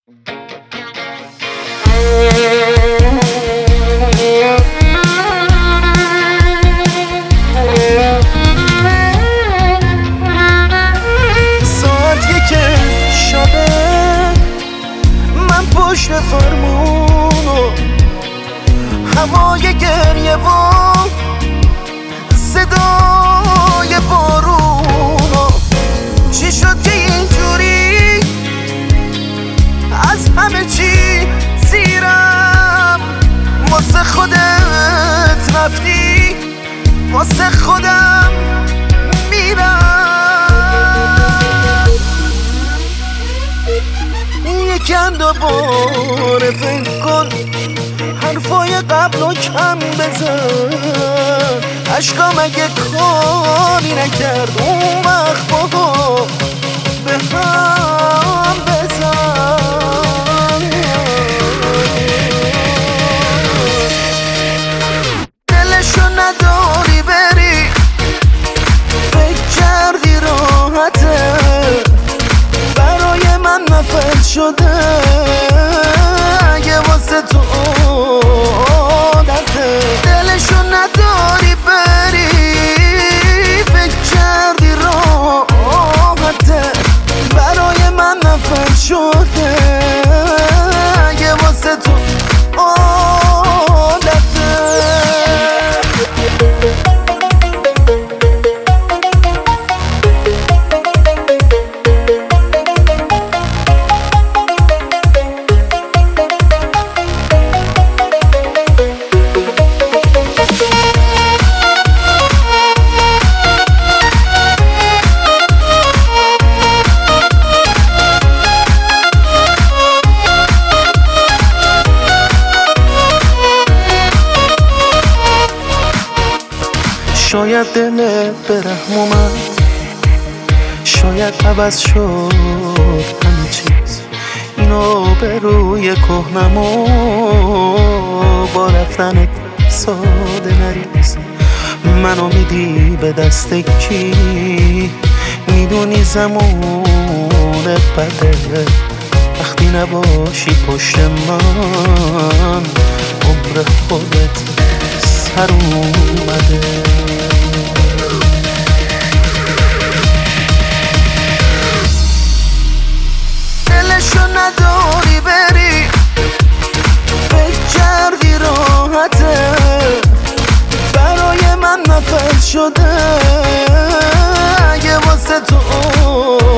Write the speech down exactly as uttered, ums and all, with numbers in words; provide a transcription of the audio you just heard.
ساعت یک شبه من پشت فرمونو، هوای گریه و صدای بارونو. چی شد که اینجوری از همه چی زیرم؟ واسه خودت رفتی، واسه خودم میرم. یکم دوباره فکر کن، حرفای قبلو کم بزن. عشقام اگه کاری نکرد اون وقت بگو به هم بزن. دلشو نداری بری، فکر کردی راحته، برای من نفت شده اگه واسه تو عادته. دلشو نداری بری، فکر کردی راحته، برای من نفت شده اگه واسه تو عادته. شاید دلت به رحم اومد، شاید عوض شد همه چیز. اینو به روی کهنمو با رفتنت ساده نریز. منو میدی به دست کی؟ میدونی زمون بده وقتی نباشی پشت من. عمر خودت سر اومده. دلشو نداری بری، فکر کردی راحته، برای من نفت شده اگه واسه تو